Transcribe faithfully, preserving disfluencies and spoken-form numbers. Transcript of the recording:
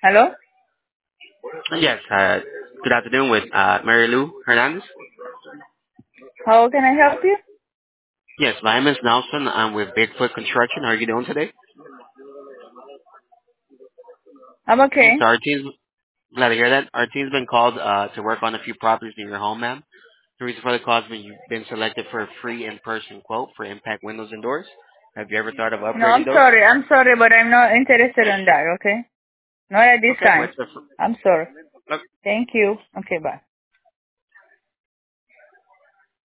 Hello? Yes, uh, good afternoon with uh, Mary Lou Hernandez. How can I help you? Yes, my name is Nelson. I'm with Bigfoot Construction. How are you doing today? I'm Okay, okay. so our team's glad to hear that. Our team's been called uh, to work on a few properties in your home, ma'am. The reason for the call is that you've been selected for a free in-person quote for impact windows and doors. Have you ever thought of No, upgrading I'm those? sorry. I'm sorry, but I'm not interested in that, okay? Not at this Okay, time. what's the fr- I'm sorry. look, Thank you. Okay, bye.